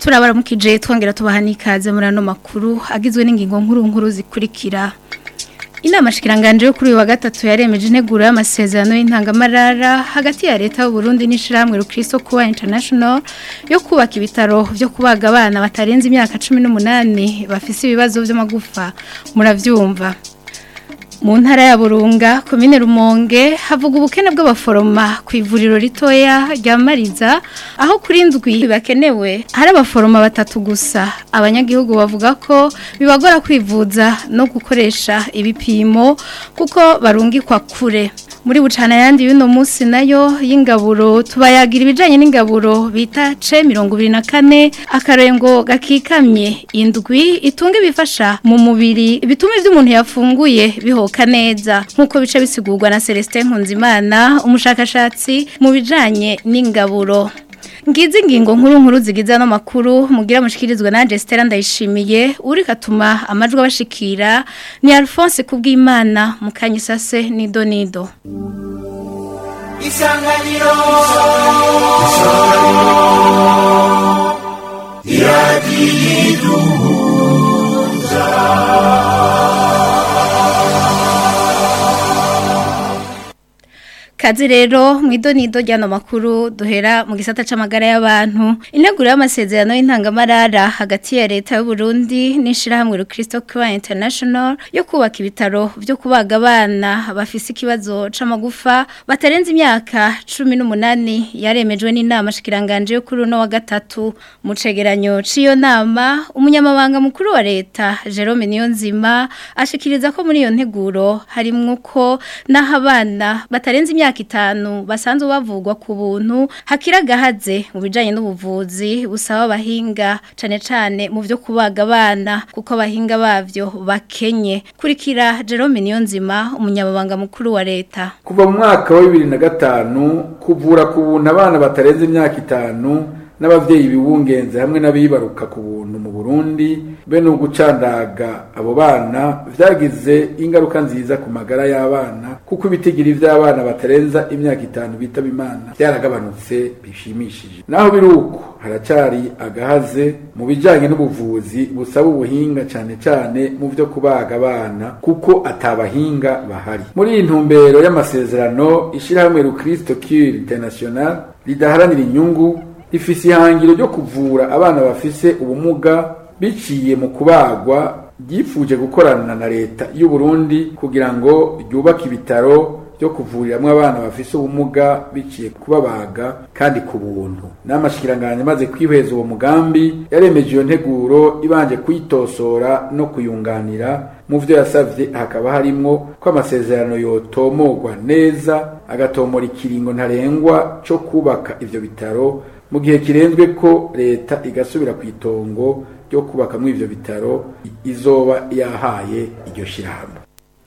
turabaramukije twongera tubaha n'ikaze muri ano makuru agizwe n'ingingo nkuru zikurikira. Inama shikiranganje yo kuri uyu wa gatatu yaremeje integuro y'amasezerano y'intangamarara hagati ya leta y'u Burundi n'ishiramwe Rukristo Kuwa International yo kubaka ibitaro byo kubaga abana batarenze imyaka 18 bafise ibibazo by'amagufa. Muravyumva. Mu ntara ya Burunga komine Rumonge havuga ubukene bw'abaforoma ku ivuriro ritoya rya Mariza aho kuri ndwi bakenewe hari abaforoma batatu gusa. Abanyagihugu bavuga ko bibagora kwivuza no gukoresha ibipimo kuko barungikwa kure. Muri bucana yandi y'uno munsi nayo y'ingaburo tubayagira ibijanye n'ingaburo bita C24 akarengo gakikamye indwi itunga bifasha mu mubiri bituma ivy'umuntu yafunguye bihoka neza nkuko bice bisigurwa na Celestin Nkunzimana umushakashatsi mu bijanye n'ingaburo. Ngizi ngingo nkuru zigiza no makuru mugira mushikirizwe na Stella Ndayishimiye uri katuma amajwi abashikira ni Alphonse Kubwimana mukanyisase ni Donido. Isanganiro Kazi rero mwidonido ryano makuru duhera mu gisata c'amagara y'abantu. Integuro y'amasezerano y'intangamarara hagati ya leta y'u Burundi n'ishirahamwe Rukristo Kuwa International yo kubaka ibitaro byo kubaga abana bafise ikibazo c'amagufa batarenze imyaka 18 yaremejwe n'inama shikiranganje yo kuri no wa gatatu. Mu cegeranyo ciyo nama umunyamabanga mukuru wa leta Jerome Niyonzima ashikiriza ko muri iyo nteguro harimwo ko naho abana batarenze imyaka 5 basanzwe bavugwa ku buntu hakiragahaze mu bijanye n'ubuvuzi busaba abahinga cane mu byo kubaga abana kuko abahinga bavyo bakenye. Kurikira Jerome Niyonzima umunyababanga mukuru wa leta. Kuva mu mwaka wa 2005 kuvura ku buntu abana batarenze imyaka 5 n'abavyeyi bibungenze hamwe n'abibaruka ku buntu mu Burundi be no gucandaga abo bana vyagize ingaruka nziza ku magara y'abana kuko ibitigiri vy'abana batarenza imyaka 5 bitaba Imana byaragabanutse bishimishije. Naho biruko haracari agahaze mu bijanye n'ubuvuzi busaba ubuhinga cane mu byo kubaga abana kuko atabahinga bahari. Muri intumbero y'amasezerano ishirahamwe Rukristo Kuwa International ridaharanira inyungu rifise ihangiro ryo kuvura abana bafise ubumuga biciye mu kubagwa ryifuje gukorana na leta y'u Burundi kugira ngo ryubake ibitaro byo kuvuriramwe abana bafise ubumuga biciye kubabaga kandi ku buntu. N'amashikiranganje maze kwihweza uwo mugambi yaremeje iyo nteguro ibanje kwitosora no kuyunganira mu vyo yasavye hakaba harimwo ko amasezerano yotomogwa neza agatomora ikiringo ntarengwa co kubaka ivyo bitaro mu gihe kirenzwe ko leta igasubira ku itongo ryo kubaka mu ivyo bitaro izoba yahaye iryo shirahamwe.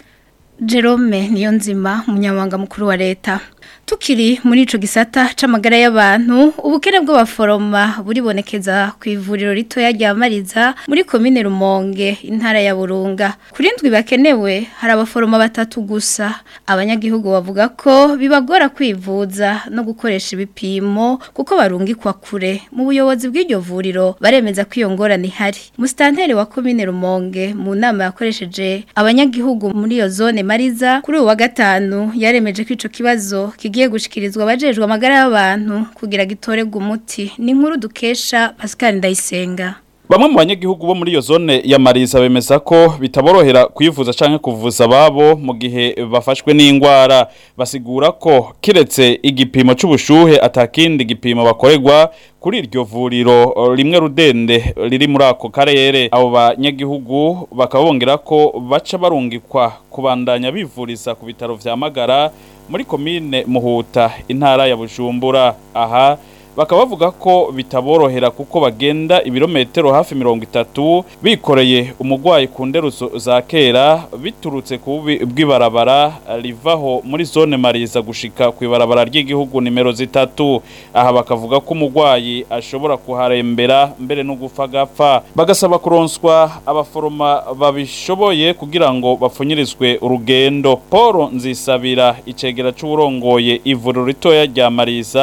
Jerome Niyonzima umunyamabanga mukuru wa leta. Tukiri muri ico gisata c'amagara y'abantu ubukene bw'abaforoma buribonekeza ku ivuriro ritoya rya Mariza muri komine Rumonge intara ya Burunga. Kuri ndwi bakenewe hari abaforoma batatu gusa. Abanyagihugu bavuga ko bibagora kwivuza no gukoresha ibipimo kuko barungikwa kure. Mu buyobozi bw'iryo vuriro baremeza ko iyo ngorane ihari. Mustanteri wa komine Rumonge mu nama yakoresheje abanyagihugu muri iyo zone Mariza kuri uwa gatanu yaremeje ko ico kibazo kigiye gushikirizwa abajejwe amagara y'abantu kugira gitorerwe umuti. Ni nkuru dukesha Pascal Ndayisenga. Bamwe mu banyagihugu bo muri iyo zone ya Mariza bemeza ko bitaborohera kwivuza canke kuvuza babo mu gihe bafashwe n'ingwara. Basigura ko kiretse igipimo c'ubushuhe atakindi gipimo bakorerwa kuri iryo vuriro rimwe rudende riri muri ako karere. Abo banyagihugu bakabongera ko baca barungikwa kubandanya bivuriza ku bitaro vya Magara muri komine Muhuta intara ya Bujumbura. Aha bakaba bavuga ko bitaborohera kuko bagenda ibirometero hafi 30 bikoreye umugwayi ku nderuzo za kera biturutse ku bw'ibarabara rivaho muri zone Mariza gushika ku ibarabara ry'igihugu nimero 3. Aha bakavuga ko umugwayi ashobora kuharembera mbere no gupfa gapfa. Bagasaba kuronswa abaforoma babishoboye kugira ngo bapfunyirizwe urugendo. Paul Nzisabira icegera c'uburongoye ivuriro ritoya rya Mariza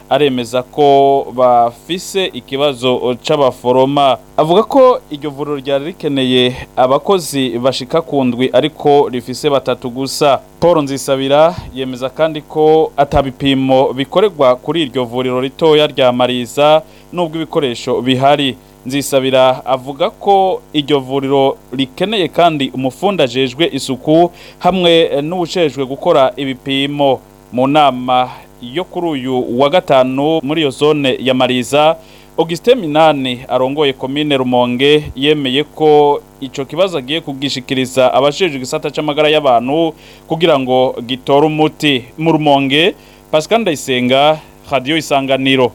aremeza ko bafise ikibazo c'abaforoma. Avuga ko iryo vuriro ryari rikeneye abakozi bashika kundwi ariko rifise batatu gusa. Paul Nzisabira yemeza kandi ko atabipimo bikorerwa kuri iryo vuriro ritoya rya Mariza nubwo ibikoresho bihari. Nzisabira avuga ko iryo vuriro rikeneye kandi umufundi ajejwe isuku hamwe n'ubucejwe gukora ibipimo. Mu nama yo kuri uyu wa gatanu muri iyo zone ya Mariza, Augustin Minani arongoye komine Rumonge yemeye ko ico kibazo agiye kugishikiriza abashejwe gisata c'amagara y'abantu kugira ngo gitore umuti. Mu Rumonge, Pascal Ndayisenga, Radio Isanganiro.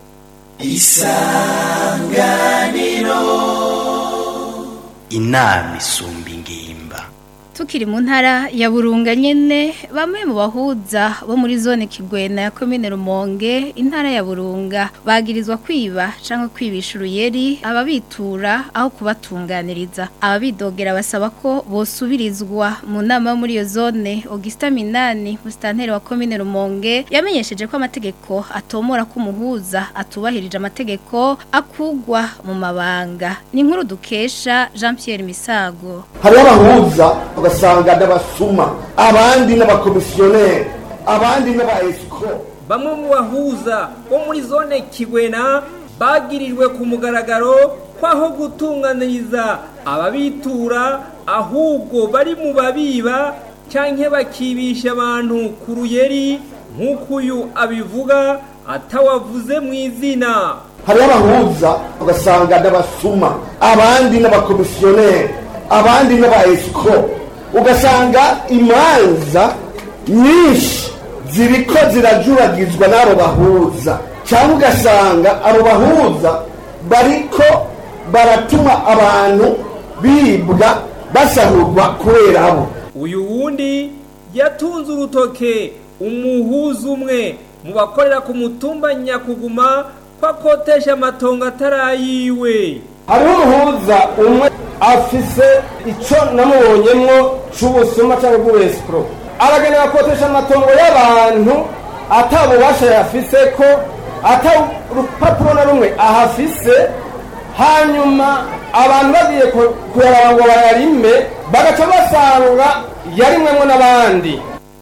Inama isumba ingimba. Tukiri mu ntara ya Burunga nyene, bamwe mu bahuza bo muri zone Kigwena ya komine Rumonge intara ya Burunga bagirizwa kwiba canke kwibisha uruyeri ababitura aho kubatunganiriza. Ababidogera basaba ko bosubirizwa. Mu nama muri iyo zone, Augustin Minani musitanteri wa komine Rumonge yamenyesheje ko amategeko atomora ko umuhuza atubahirije amategeko akugwa mu mabanga. Ni inkuru dukesha Jean Pierre Misago. Hari abahuza ugasanga n'abasuma, abandi n'abakomisiyoneri, abandi n'abaescro. Bamwe mu bahuza bo muri zone Kigwena bagirijwe ku mugaragaro kwaho gutunganiriza ababitura ahubwo bari mu babiba canke bakibisha abantu ku ruyeri nk'uko uyu abivuga atawavuze mu izina. Hari abahuza ugasanga n'abasuma, abandi n'abakomisiyoneri, abandi n'abaescro. Ugasanga imanza nyinshi ziriko zirajuragizwa n'abo bahuza, cyangwa ugasanga abo bahuza bariko baratuma abantu bibwa basahurwa kubera abo. Uyu wundi yatunze urutoke umuhuza umwe mu bakorera ku mutumba Nyakuguma kwa kotesha amatongo atarayiwe. Hariho umuhuza umwe afise ico namubonyemwo c'ubusuma cyangwa bw'escro, aragenera kotesha amatongo y'abantu atabubasha yafise ko urupapuro na rumwe ahafise, hanyuma abantu bagiye kuyaraba ngo bayarime bagaca basanga yarimwemwo n'abandi.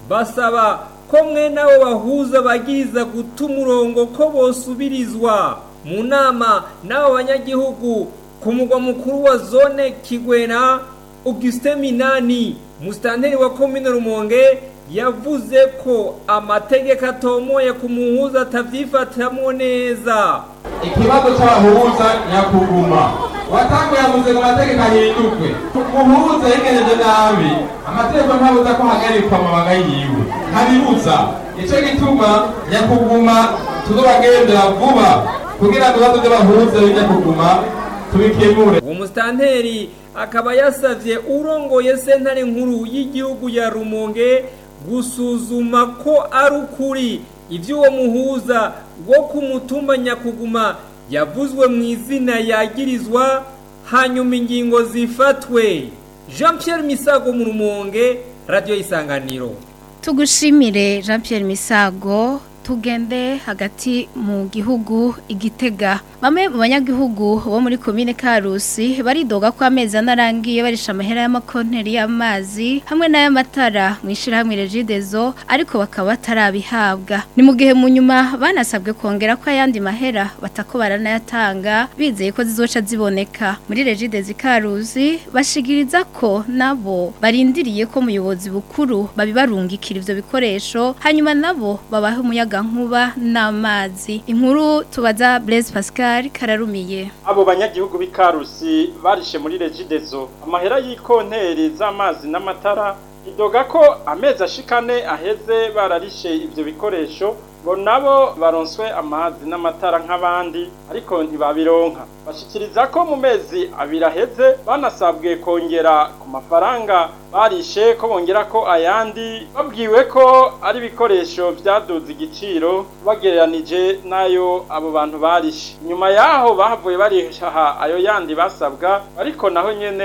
Basaba ko mwe nabo bahuza bagiza guta umurongo ko bosubirizwa. Mu nama n'abo banyagihugu ku mugwa mukuru wa zone Kigwena, Augustin Minani musitanteri wa komine Rumonge yavuze ko amategeko atomoye ku muhuza atavyifatamwo neza. Ikibazo c'abahuza Nyakuguma watanguye yavuze ngo amategeko ahindurwe, umuhuza yegereje nabi amategeko ntabuza ko hagarikwa amabanga yiwe ntabibuza. Ico gituma Nyakuguma tuzobagendera vuba kugira ngo bazoje bahuze Nyakuguma tubikemure. Uwo musitanteri akaba yasavye urongoye sentare nkuru y'igihugu ya Rumonge gusuzuma ko ari ukuri ivyo uwo muhuza wo ku mutumba Nyakuguma yavuzwe mu izina yagirizwa, hanyuma ingingo zifatwe. Jean Pierre Misago mu Rumonge, Radio Isanganiro. Tugushimire Jean Pierre Misago. Tugende hagati mu gihugu Igitega. Bamwe mu banyagihugu bo muri komine Karusi baridoga ko amezi anarangiye barisha amahera y'amakonteri y'amazi hamwe n'ay'amatara mu ishirahamwe Regidezo, ariko bakaba batarabihabwa. Ni mu gihe mu nyuma banasabwe kongera ko ayandi mahera batako baranayatanga bizeye ko zizoca ziboneka. Muri Regidezo Karusi bashigiriza ko nabo barindiriye ko muyobozi bukuru babibarungikira ivyo bikoresho, hanyuma nabo babahe umuyaga nkuba n'amazi. Inkuru tubaza Blaise Pascal Kararumiye. Abo banyagihugu b'Ikarusi barishe muri Regidezo amahera y'ikonteri z'amazi n'amatara, idoga ko amezi ashikane aheze bararishe ivyo bikoresho, bo nabo baronswe amazi n'amatara nk'abandi ariko ntibabironka. Bashikiriza ko mu mezi abiri aheze banasabwe kongera ku mafaranga barishe ko bongera ko ayandi, babwiwe ko ari ibikoresho vyaduze igiciro bagereranije nayo abo bantu barishe. Nyuma yaho bahavuye barishaha ayo yandi basabwa, ariko naho nyene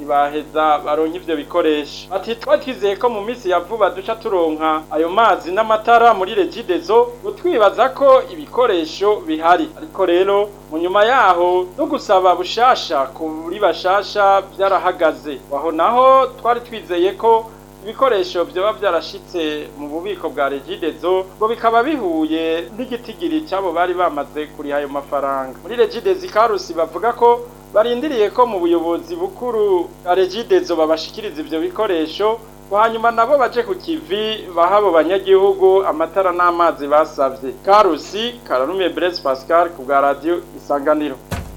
ntibaheza baronka ivyo bikoresho. Ati twizeye ko mu minsi ya vuba duca turonka ayo mazi n'amatara muri Regideso, twibaza ko ibikoresho bihari. Ariko rero mu nyuma yaho no gusaba bushasha kuri bashasha byarahagaze. Waho naho twari twizeye ko ibikoresho byoba byarashitse mu bubiko bwa Regideso ngo bikaba bihuye n'igitigiri cyabo bari bamaze kuri ayo mafaranga. Muri Regideso Karusi bavuga ko barindiriye ko mu buyobozi bukuru bwa Regideso babashikiriza ivyo bikoresho, hanyuma nabo baje ku kivi bahabo banyagihugu amatara n'amazi basavye. Karusi Kararume Blaise Pascal ku bwa radio Isanganiro.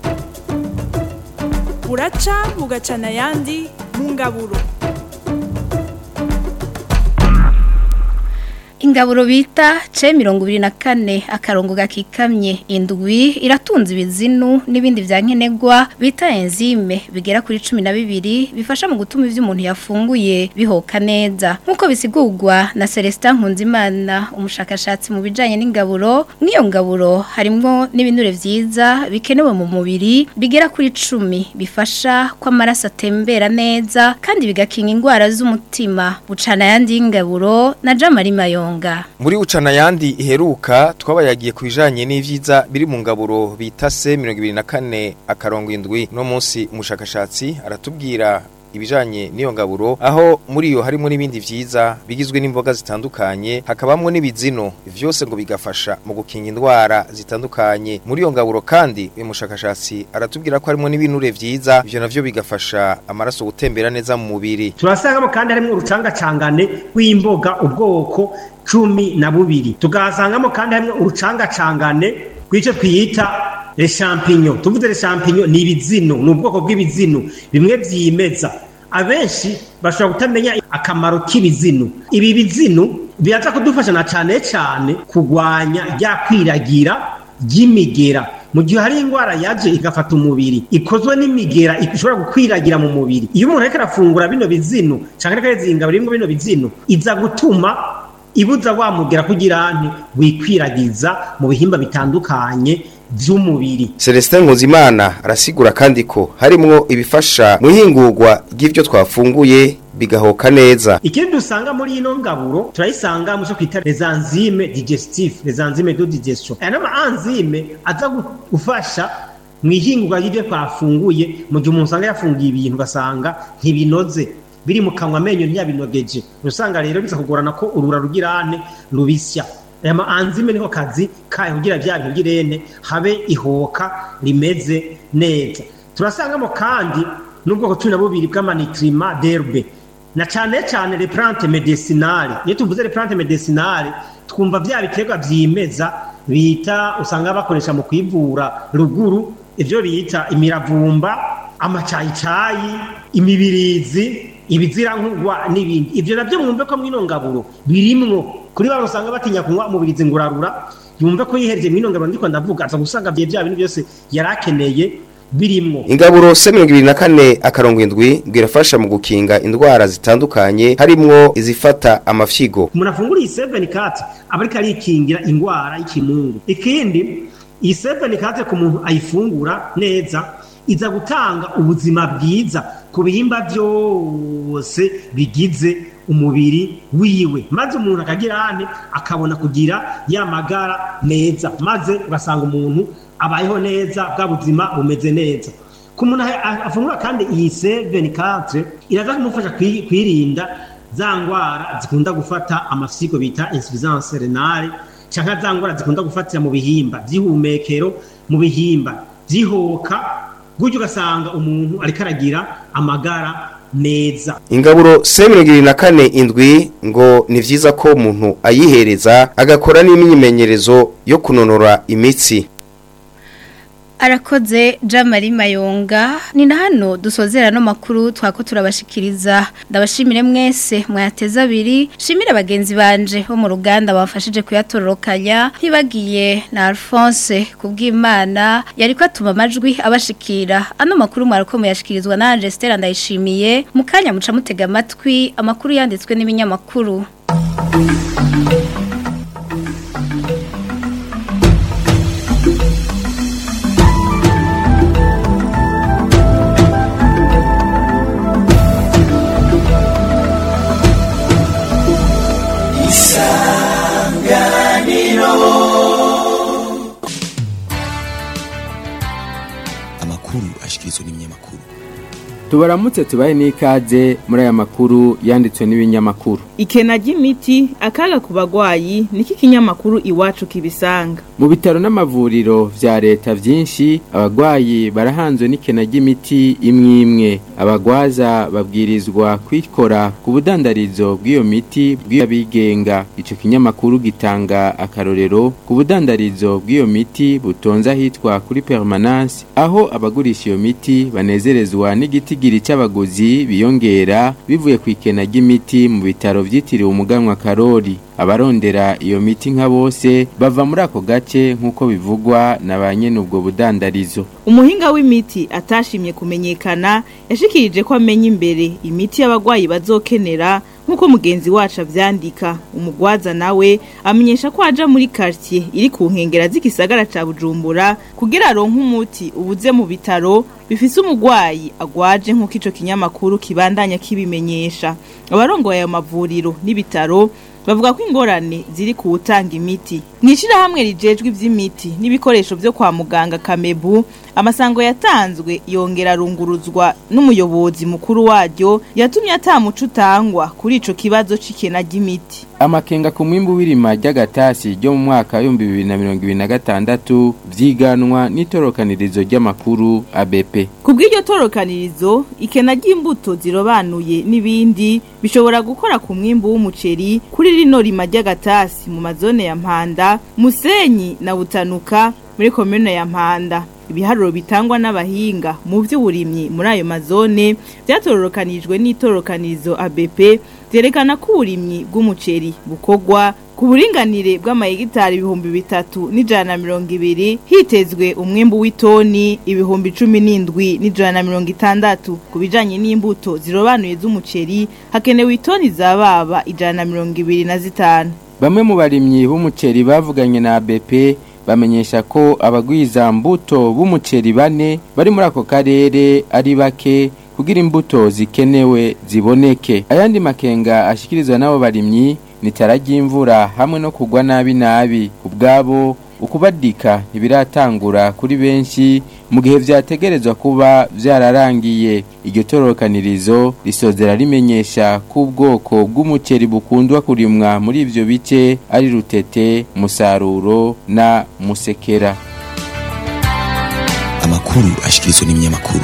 Buraca bugacana yandi mu ngaburo. Ingaburo bita C24 akarongo gakikamye indwi iratunze ibizinu n'ibindi vyankenegwa bita enzyme bigera kuri 12 bifasha mu gutuma ivyo umuntu yafunguye bihoka neza nkuko bisigurwa na Celestin Nkunzimana umushakashatsi mu bijanye n'ingaburo. N'iyo ngaburo harimwo n'ibinure vyiza bikenewe mu mubiri bigera kuri 10 bifasha ko amaraso atembera neza kandi bigakinga ingwara z'umutima. Bucana yandi ingaburo na Jamari Mayo. Muri ucana yandi iheruka twabayagiye kubijanye n'ivyiza biri mu ngaburo bita C24 akarongo indwi. No munsi umushakashatsi aratubwira ibijanye n'iyo ngaburo, aho muri iyo harimo n'ibindi vyiza bigizwe n'imboga zitandukanye, hakabamwo n'ibizino, vyose ngo bigafasha mu gukinga indwara zitandukanye. Muri iyo ngaburo kandi uyu mushakashatsi aratubwira ko harimo n'ibinure vyiza, ivyo navyo bigafasha amaraso gutembera neza mu mubiri. Turasangamo kandi harimo urucangacangane rw'imboga ubwoko 12, tugasangamo kandi harimo urucangacangane rw'ico twita les champignons. Tuvuze les champignons ni ibizino, n'ubwoko bw'ibizino bimwe vyimeza. Abenshi bashobora kutamenya akamaro k'ibizino. Ibi bizino biraza kudufasha na cyane kugwanya rya kwiragira ry'imigera. Mu gihe hari ingwara yaje igafata umubiri ikozwe n'imigera ishobora gukwiragira mu mubiri, iyo umuntu ariko arafungura bino bizino canke akazinga birimo bino bizino, iza gutuma ibuza wamugera kugira nti wikwiragiza mu bihimba bitandukanye vy'umubiri. Celestin Nkunzimana arasigura kandi ko harimwo ibifasha mu hingurwa ry'ivyo twafunguye bigahoka neza. Ikindi dusanga muri ino ngaburo turayisanga mu cyo kwita les enzymes digestives, les enzymes de digestion. Aya enzyme aza gufasha mu ihingurwa y'ivyo twafunguye mu gihe umuntu usanga yafungiye ibintu gasanga ntibinoze biri mu kanwa amenyo ntiyabinogeje. Usanga rero biza kugorana ko urura rugirane rubisya. Aya enzyme niho kazi kayo kugira bya bintu girene habe ihoka rimeze neza. Turasangamo kandi n'ubwoko 12 bw'amanitrima d'herbe. Na cyane les plantes médicinales. Iyo tuvuze les plantes médicinales twumva bya biterwa vyimeza bita usanga bakoresha mu kwivura ruguru, ivyo bita imiravumba, amacayicayi, imibirizi, ibizirankugwa n'ibindi. Ivyo navyo mwumve ko mwino ngaburo birimwo. Kuri bano usanga batinya kunywa umubirizi ngurarura, yumve ko yihereje mwino ngaburo ndiko ndavuga aza gusanga bya bintu byose yarakeneye birimwo. Ingaburo C24 akarongo indwi birafasha mu gukinga indwara zitandukanye, harimwo izifata amafyigo. Umuntu afungura i24 abarika arikingira indwara y'ikimungu. Ikindi i24 ku muntu ayifungura neza iza gutanga ubuzima bwiza ku bihimba byose bigize umubiri wiwe, maze umuntu akagirane akabona kugira yamagara meza, maze ugasanga umuntu abayeho neza, bwa buzima bumeze neza. Ku muntu afungura kandi iyi C24 iraza kumufasha kwirinda za ngwara zikunda gufata amafyigo bita insuffisance rénale, canke za ngwara zikunda gufatira mu bihimba by'ihumekero, mu bihimba byihoka, gutyo ugasanga umuntu ariko aragira amagara neza. Ingaburo C24 indwi ngo ni vyiza ko umuntu ayihereza agakora n'imyimenyerezo yo kunonora imitsi. Arakoze Jamari Mayonga. Ni na hano dusozera no makuru twako turabashikiriza. Ndabashimire mwese mwateza abiri. Shimire bagenzi banje bo mu ruganda bafashije kuyatororokanya. Ntibagiye na Alphonse kubw'Imana yariko atuma amajwi abashikira. Ano makuru mwarako muyashikirizwa na Ange Stella Ndayishimiye. Mukanya muca mutega amatwi amakuru yanditswe n'ibinyamakuru. amakuru ashikirizwa n'ibinyamakuru. Tubaramutse tubaye n'ikaze muri aya makuru yanditswe n'ibinyamakuru. Ikena ry'imiti akaga ku bagwayi niki kinyamakuru iwacu kibisanga. Mu bitaro n'amavuriro vya leta vyinshi abagwayi barahanzwe n'ikena ry'imiti imwe. Abagwaza babwirizwa kwikora ku budandarizo bw'iyo miti bw'abigenga. Ico kinyamakuru gitanga akarorero ku budandarizo bw'iyo miti butonza hitwa kuri permanence aho abagurisha iyo miti banezerezwa n'igiti c'abaguzi biyongera bivuye ku ikena ry'imiti mu bitaro vyitiriwe umuganwa Karori. Abarondera iyo miti nka bose bava muri ako gace nk'uko bivugwa na banyene ubwo budandarizo. Umuhinga w'imiti atashimye kumenyekana yashikirije ko amenya imbere imiti y'abagwayi bazokenera nk'uko mugenzi wacu avyandika. Umugwaza nawe amenyesha ko aja muri quartier iri ku nkengera z'igisagara ca Bujumbura kugira aronke umuti ubuze mu bitaro bifise umugwayi agwaje nk'uko ico kinyamakuru kibandanya kibimenyesha. Abarongoye ayo mavuriro n'ibitaro bavuga ko ingorane ziri ku utanga imiti. Mwishira hamwe rijejwe ivy'imiti n'ibikoresho byo kwa muganga Kamebu, amasango yatanzwe yongera runguruzwa n'umuyobozi mukuru waryo yatumye atamuco utangwa kuri ico kibazo c'ikena ry'imiti. Amakenga ku mwimbu w'irima ry'agatasi ryo mu mwaka wa 2026 vyiganwa n'itorokanirizo ry'amakuru ABP. Kubw'iryo torokanirizo ikena ry'imbuto zirobanuye n'ibindi bishobora gukora ku mwimbu w'umuceri kuri rino rima ry'agatasi mu mazone ya Mpanda, Musenyi na Butanuka muri commune ya Mpanda. Ibiharuro bitangwa n'abahinga mu vy'uburimyi muri ayo mazone byatororokanijwe n'itorokanirizo ABP zerekana ko uburimyi bw'umuceri bukogwa ku buringanire bw'amahegitari 3,120 hitezwe umwimbu w'itoni 17,160. Ku bijanye n'imbuto zirobanuye z'umuceri hakenewe itoni zababa 125. Bamwe mu barimyi b'umuceri bavuganye na ABP bamenyesha ko abagwiza mbuto b'umuceri bane bari muri ako karere ari bake kugira imbuto zikenewe ziboneke. Ayandi makenga ashikirizwa nabo barimyi ni tarajimvura hamwe no kugwa nabi ubwabo ukubadika ntibiratangura kuri benshi mu gihe vyategerezwa kuba vyararangiye. Iryo torokanirizo risozera rimenyesha ko ubwoko bw'umuceri bukundwa kurimwa muri ivyo bice ari Rutete, Musaruro na Musekera. Amakuru ashikirizwa n'ibinyamakuru.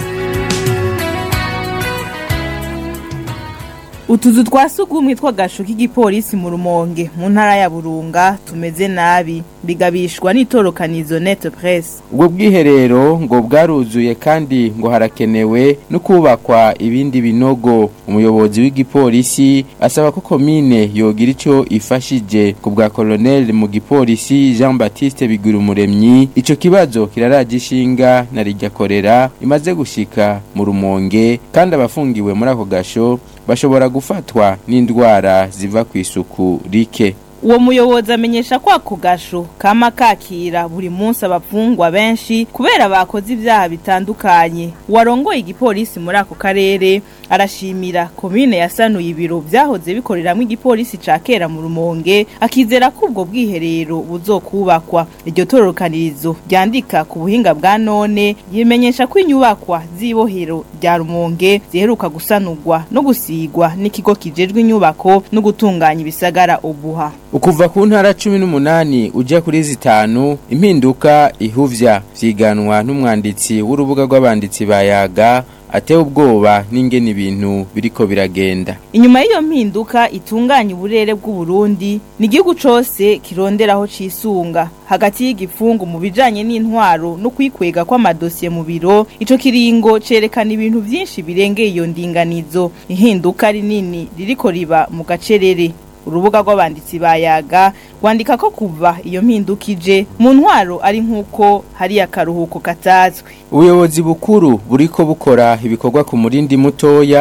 Utuzu twasugumwe twagasho k'igipolisi mu Rumonge mu ntara ya Burunga tumeze nabi bigabishwa n'itorokanizo Net Press. Ubwo bwiherero ngo bwaruzuye kandi ngo harakenewe no kubakwa ibindi binogo. Umuyobozi w'igipolisi asaba ko komine yogira ico ifashije ku bwa Colonel mu gipolisi Jean Baptiste Bigurumuremyi. Ico kibazo kiraragishinga na rijyakorera imaze gushika mu Rumonge kandi abafungiwe muri ako gasho bashobora gufatwa n'indwara ziva ku isuku rike. Uwo muyobozi amenyesha ko ako gasho kama kakira buri munsi abafungwa benshi kubera bakoze ibyaha bitandukanye. Warongoye igipolisi muri ako karere arashimira komine yasanuye ibiro byahoze bikoreramwe igipolisi ca kera mu Rumonge, akizera ko ubwo bwiherero buzokubakwa. Iryo torokanirizo ryandika ku buhinga bwa none yimenyesha ko inyubakwa z'ibohero rya Rumonge ziheruka gusanurwa no gusigwa n'ikigo kijejwe inyubako no gutunganya ibisagara Obuha. Ukuva ku ntara 18 uja kuri 5 impinduka ihuvya vyiganwa n'umwanditsi w'urubuga rw'abanditsi bayaga atewe ubwoba n'ingene ibintu biriko biragenda. Inyuma y'iyo mpinduka itunganya uburere bw'u Burundi n'igihugu cose kironderaho cisunga hagati y'igifungu mu bijanye n'intwaro no kwikwega kw'amadosiye mu biro. Ico kiringo cerekana ibintu vyinshi birengeye iyo ndinganizo. Ihinduka rinini ririko riba mu gacerere. Urubuga rw'abanditsi bayaga kwandika ko kuva iyo mpindukije mu ntwaro ari nkuko hari akaruhuko katazwe. Ubuyobozi bukuru buriko bukora ibikorwa ku murindi mutoya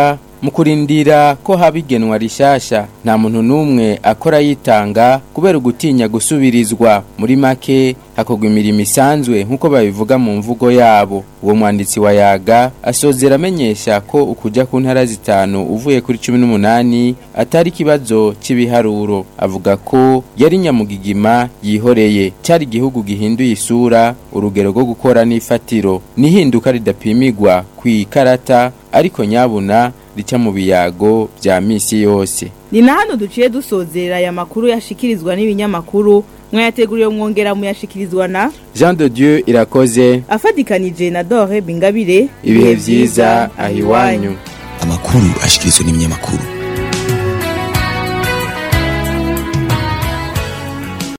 mu kurindira ko habigenwa rishasha nta muntu numwe akora yitanga kubera gutinya gusubirizwa. Muri make hakorwa imirimo isanzwe nkuko babivuga mu mvugo yabo. Uwo mwanditsi wa Yaga asozera amenyesha ko ukuja ku ntara zitanu uvuye kuri 18 atari kibazo cy'ibiharuro. Avuga ko yari nyamugigima yihoreye, cyari igihugu gihinduye isura, urugero rwo gukora n'ifatiro nihinduka ridapimigwa kwikarata ariko nyabuna rica mu biyago bya misi yose. Ni na hano duciye dusozera aya makuru yashikirizwa n'ibinyamakuru mwayateguriye mwongera muyashikirizwa na Jean de Dieu Irakoze afadikanije na Dore Bingabire. Ibihe vyiza ahiwanyu. Amakuru ashikirizwa n'ibinyamakuru.